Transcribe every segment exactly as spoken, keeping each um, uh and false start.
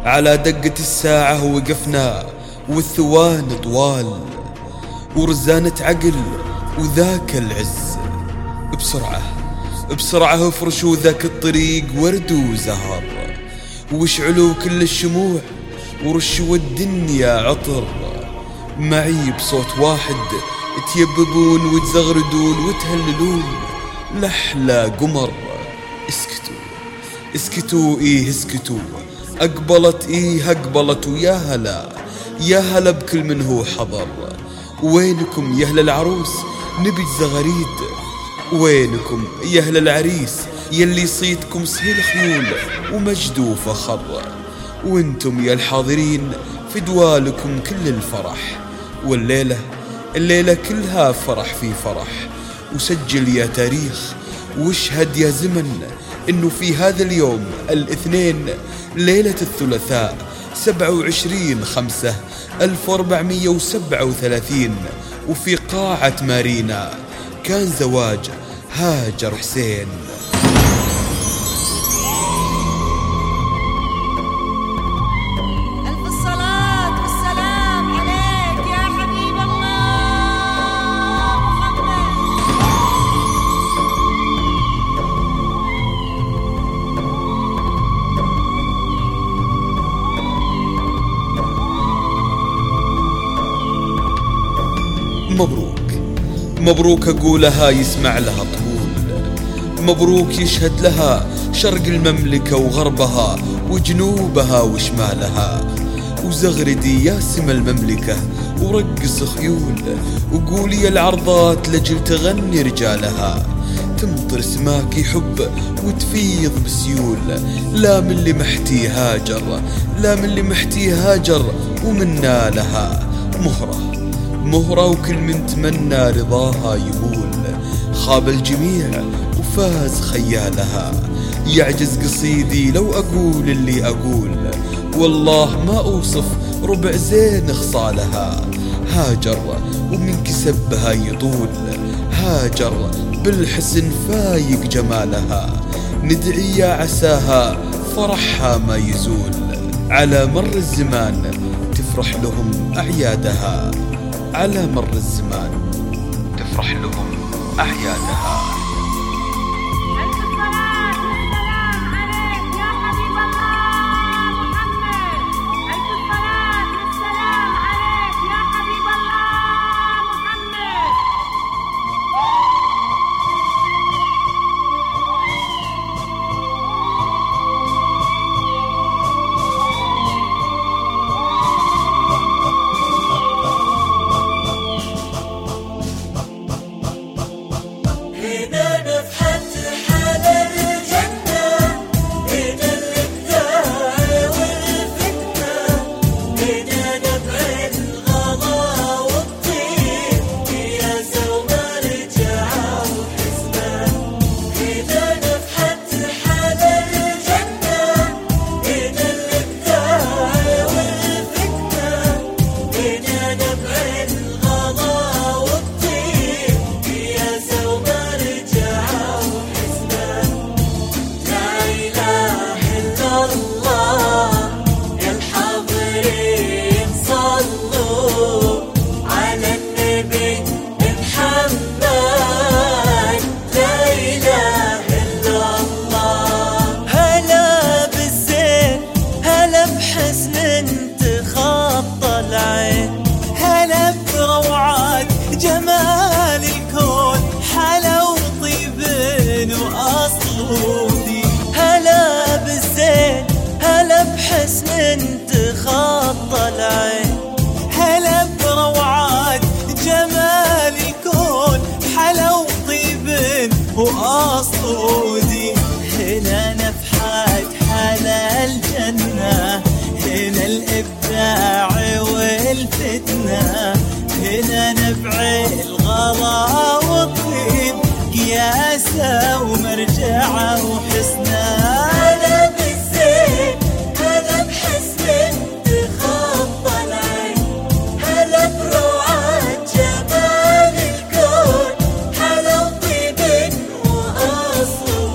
على دقة الساعة وقفنا والثوان طوال، ورزانة عقل وذاك العز. بسرعة بسرعة افرشوا ذاك الطريق ورد وزهر، واشعلوا كل الشموع ورشوا الدنيا عطر. معي بصوت واحد تيببون وتزغردون وتهللون لحلى قمر. اسكتوا اسكتوا ايه اسكتوا، اقبلت ايه اقبلت، ويا هلا يا هلا بكل من هو حضر. وينكم يا اهل العروس نبي زغريد، وينكم يا اهل العريس يلي صيتكم صهيل خيول ومجد وفخر. وانتم يا الحاضرين في دوالكم كل الفرح، والليلة الليلة كلها فرح في فرح. وسجل يا تاريخ واشهد يا زمن انه في هذا اليوم الاثنين ليلة الثلاثاء سبعة وعشرين خمسة ألف وأربعمية وسبعة وثلاثين، وفي قاعة مارينا كان زواج هاجر حسين. مبروك مبروك أقولها يسمع لها طبول، مبروك يشهد لها شرق المملكة وغربها وجنوبها وشمالها. وزغردي يا سما المملكة ورقص خيول، وقولي العرضات لجل تغني رجالها. تمطر سماك يحب وتفيض بسيول، لا من اللي محتي هاجر لا من اللي محتي هاجر ومنا لها مهرة مهرة. وكل من تمنى رضاها يقول خاب الجميع وفاز خيالها. يعجز قصيدي لو أقول اللي أقول، والله ما أوصف ربع زين خصالها. هاجر ومن كسبها يطول، هاجر بالحسن فايق جمالها. ندعي يا عساها فرحها ما يزول، على مر الزمان تفرح لهم أعيادها. على مر الزمان تفرح لهم أعيادها. هلا بالزين هلا بحسن تخطى العين، هلا بروعات جمال الكون، حلا وطيب وأصودي. هنا نفحات حلا الجنة، هنا الإبداع والفتنة، هنا نبع الغلا والطيب، قياسة ومرجعة وحسنة. هلا بالزين هلا بحسن تخطى العين، هلا بروعات جمال الكون، حلا وطيب وأصول.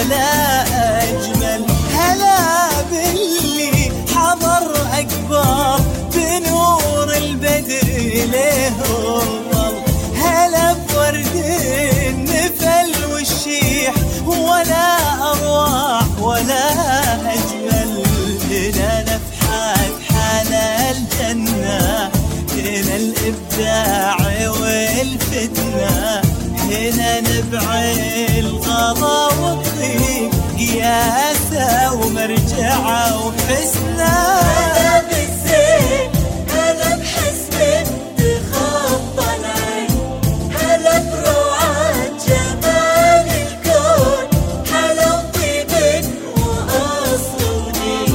ولا أجمل. هلا باللي حضر أكبر بنور البدر ليه ظل. هلا بورد النفل والشيح ولا أروع ولا أجمل. هنا نفحات حلا الجنة، هنا الإبداع والفتنة، هنا نبع الغلا والطيب قياسة ومرجعة وحسنة. هلا بالزين هلا بحسن تخطى العين، هلا بروعة جمال الكون، هلا وطيب وأصل ودين.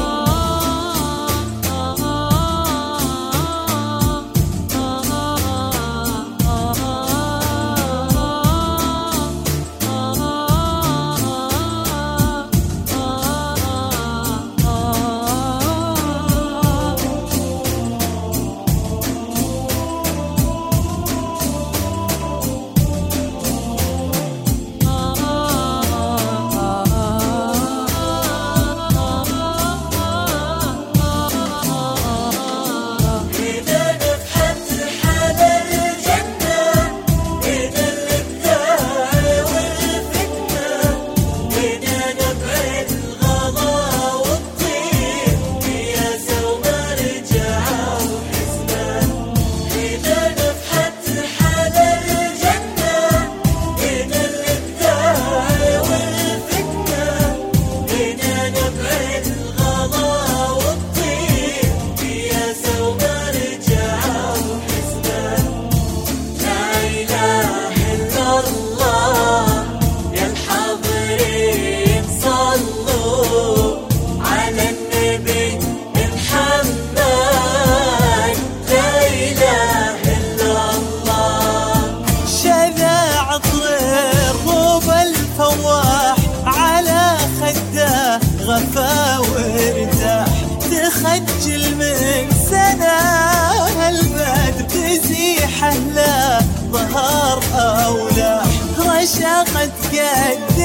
غفا وارتاح تخجل من سنة البدر تزيح له ظهر أولاح. رشاقة قد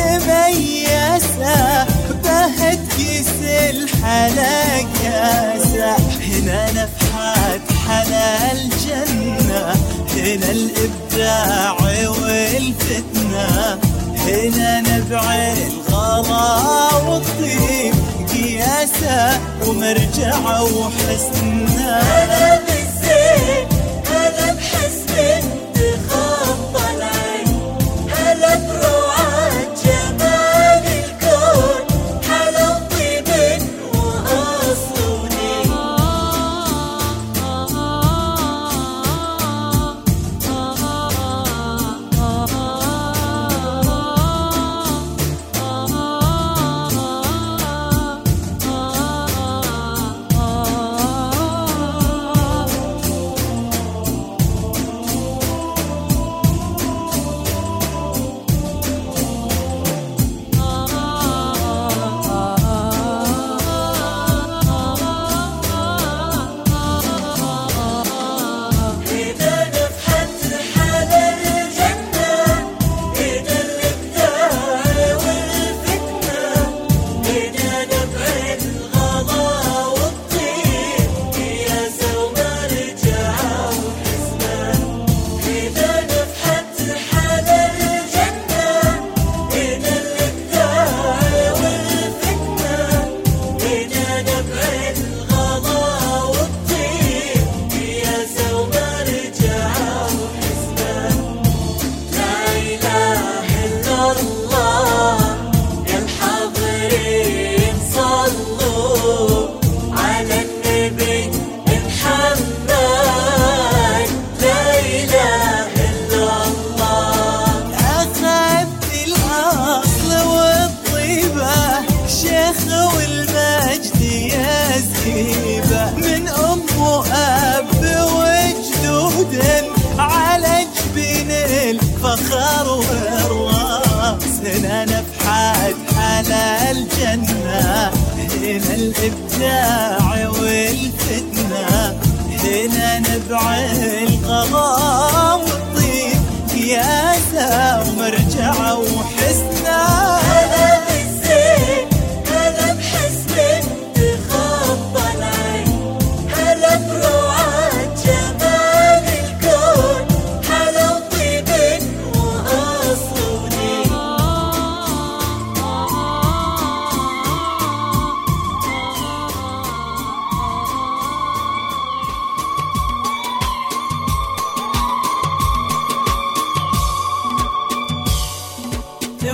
ميسة بهت كيس الحلا كاسة. هنا نفحات حلا الجنة، هنا الإبداع والفتنة، هنا نبع الغلا والطيب قياسة ومرجعة وحسنة. هلا بالزين هلا بحسن تخطى العين، هلا بروعة جمال الكون، هلا وطيب وأصل ودين. من أم وأب وجدود على جبين الفخر والراس. هنا نفحات حلا الجنة، هنا الإبداع والفتنة، هنا نبع الغلا والطيب قياسة ومرجعة وحسنة. هلا بالزين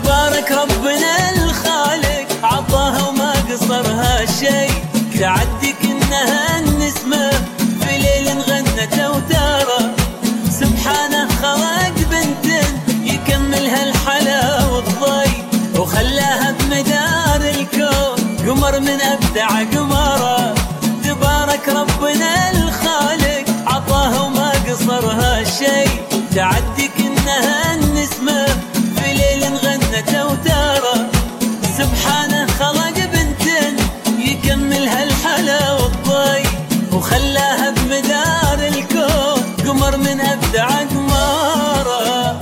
تبارك ربنا الخالق عطاها وما قصرها شي، تعدي كأنها النسمة في ليل غنت وتارى. سبحانه خلق بنت يكملها الحلا والضي، وخلاها بمدار الكون قمر من أبدع قمرة. تبارك ربنا الخالق عطاها وما قصرها شي، تعدي كأنها النسمة في ليل غنت وتارى. سبحانه خلق بنت يكملها الحلا والضي، وخلاها بمدار الكون قمر من أبدع قمرة.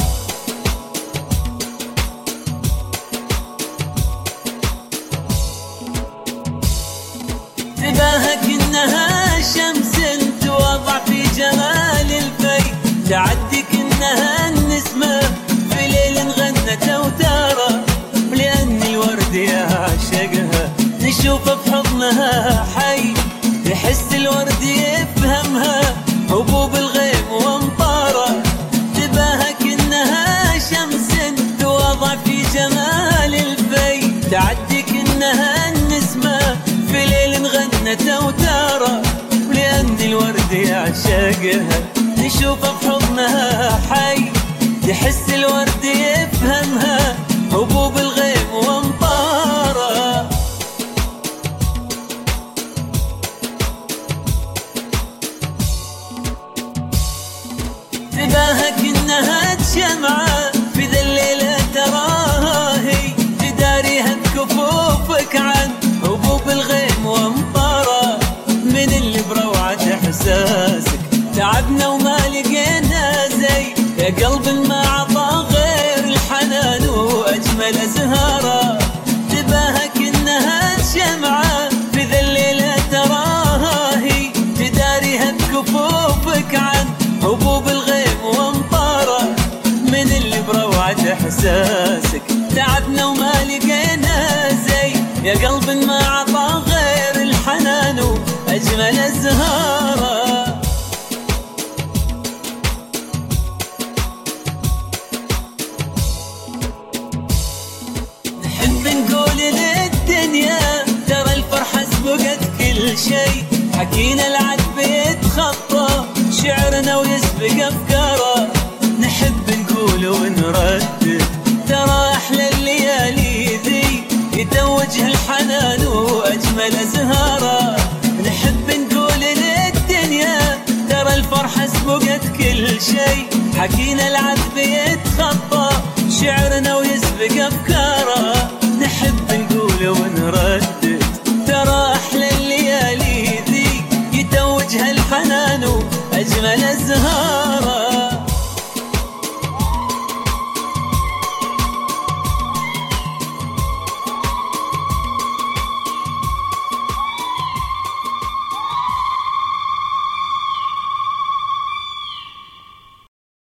تباهى كأنها شمس توضع في جمال الفي، تعدي كأنها النسمة في ليل غنت وتارى. ولأن الورد يعشقها نشوفه بحضنها حي، يحس الورد يفهمها هبوب الغيم وامطاره. تباهى كأنها شمس توضع في جمال الفي، تعدي كأنها النسمة في ليل غنت وتارى. ولأن الورد يعشقها نشوفه بحضنها حي، يحس الورد يفهمها هبوب الغيم وامطاره. تباهى كأنها شمعة في ذا الليلة تراها هي، تداريها بكفوفك عن هبوب الغيم وامطاره. من اللي بروعة احساسك تعبنا وما لقينا زي، يا قلب ما عطى غير الحنان واجمل ازهاره. تباهى كأنها شمعة في ذا الليلة تراها هي، تداريها بكفوفك عن هبوب الغيم وامطاره. من اللي بروعة احساسك تعبنا وما لقينا زي، يا قلب ما عطى غير الحنان واجمل ازهاره. نحب نقول للدنيا ترى الفرحة سبقت كل شي، حكينا العذب يتخطى شعرنا ويسبق افكاره. نحب نقول ونردد ترى احلى الليالي ذي، يتوجه الحنان واجمل ازهاره. نحب نقول للدنيا ترى الفرحة سبقت كل شي، حكينا العذب يتخطى شعرنا ويسبق افكاره. نحب نقول ونردد ترى احلى الليالي ذي، يتوجه الحنان واجمل ازهاره.